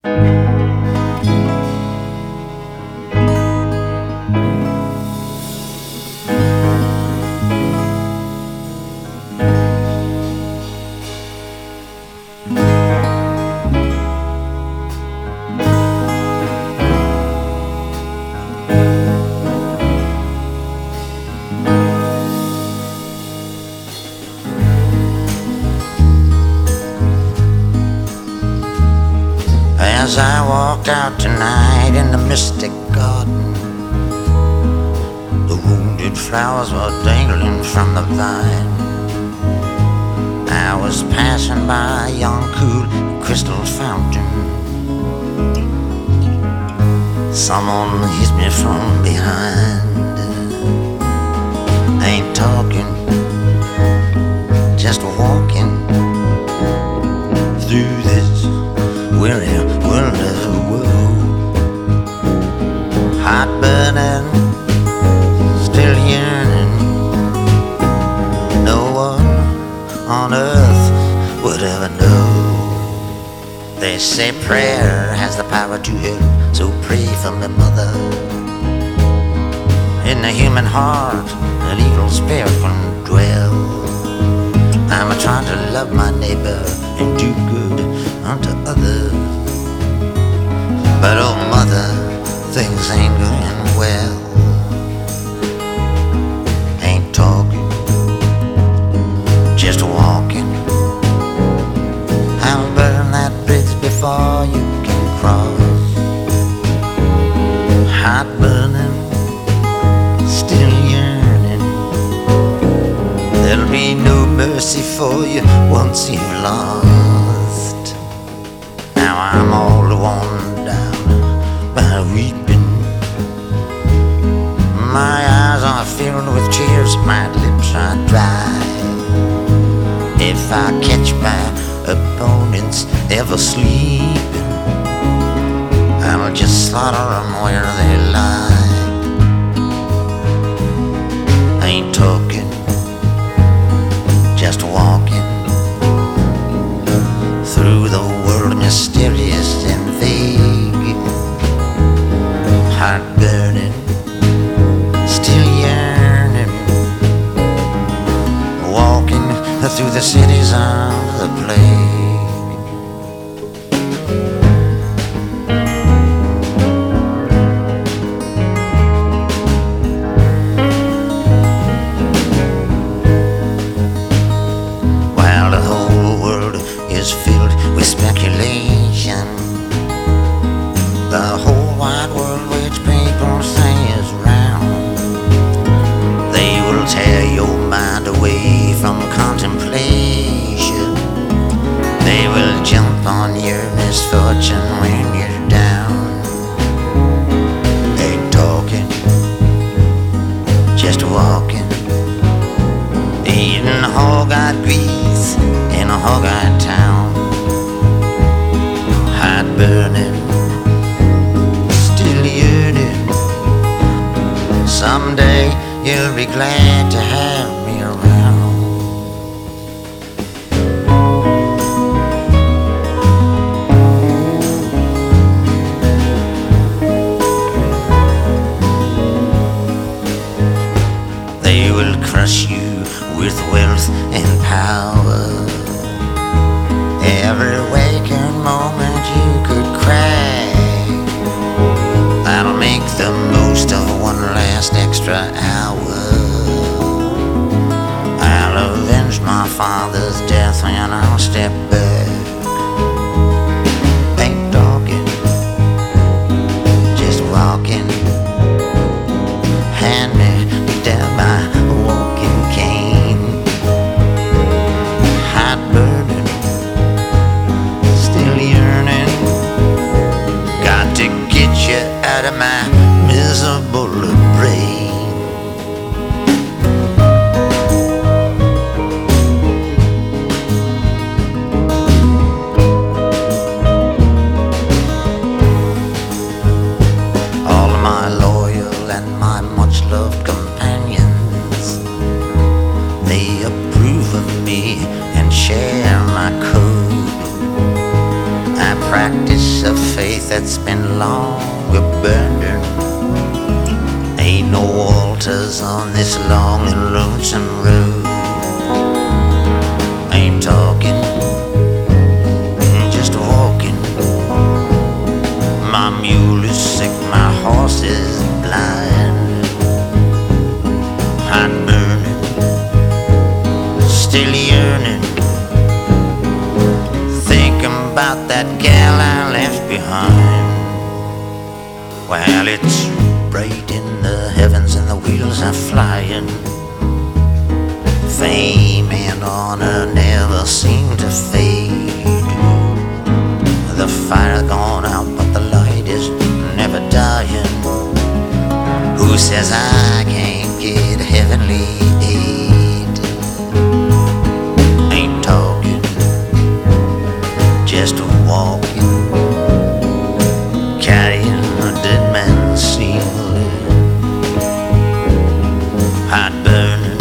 As I walked out tonight in the mystic garden, the wounded flowers were dangling from the vine. I was passing by a young cool crystal fountain. Someone hit me from behind. Ain't talking, just walking through this weary world of woe. Heart burning, still yearning. No one on earth would ever know. They say prayer has the power to heal, so pray for me, mother. In the human heart, an evil spirit can dwell. I'm trying to love my neighbor and do good unto others. But oh mother, things ain't going well. Ain't talking, just walking. I'll burn that bridge before you can cross. Heart burning, still yearning. There'll be no mercy for you once you've lost. Now I'm all worn down by weeping. My eyes are filled with tears, my lips are dry. If I catch my opponents ever sleeping, I'll just slaughter them where they lie. Ain't talking, just walking through the world, mysterious and vague. Heart burning, still yearning. Walking through the cities of the plague. While the whole world is filled with speculation, the whole wide world which people say is round, they will tear your mind away from contemplation. They will jump on your misfortune when you're down. Ain't talking, just walking, eating hog-eyed grease in a hog-eyed town. Heart burning, still yearning. Someday you'll be glad to have me around. They will crush you with wealth and power. Every waking moment you could cry. I'll make the most of one last extra hour. I'll avenge my father's death and I'll step back. Ain't talking, just walking. Hand me down my walking cane. Heart burning, still yearning. Got to get you out of my miserable brain. All of my loyal and my much-loved companions, they approve of me and share my code. I practice of faith that's been long abandoned. Ain't no altars on this long and lonesome road. Ain't talking, just walking. My mule is sick, my horse is blind. Hot burning, still yearning, thinking about that gal I left behind. Well, it's bright in the heavens and the wheels are flying. Fame and honor never seem to fade. The fire's gone out, but the light is never dying. Who says I can't get heavenly aid? Ain't talking, just walking, carrying a dead man's seal. Hot burning,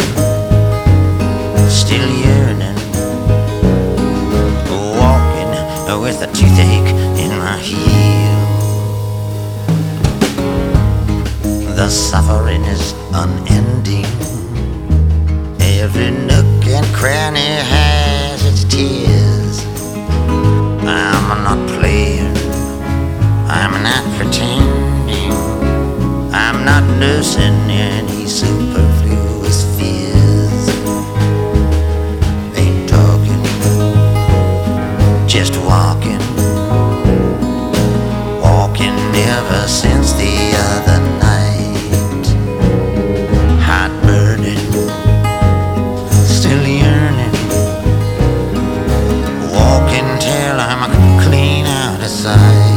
still yearning, walking with a toothache in my heel. The suffering is unending. Every nook and cranny has its tears. I'm not playing, I'm not pretending, I'm not nursing any superfluous fears. Ain't talking, just walking, walking ever since the other night. Hot burning, still yearning, walking till I'm clean out of sight.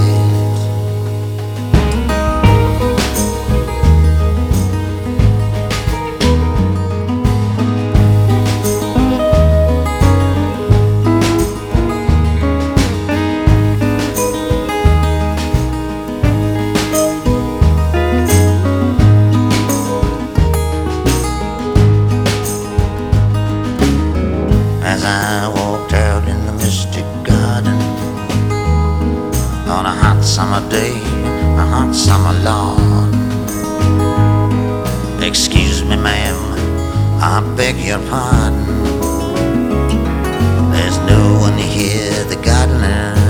As I walked out in the mystic garden on a hot summer day, a hot summer lawn. Excuse me, ma'am, I beg your pardon. There's no one here, the gardener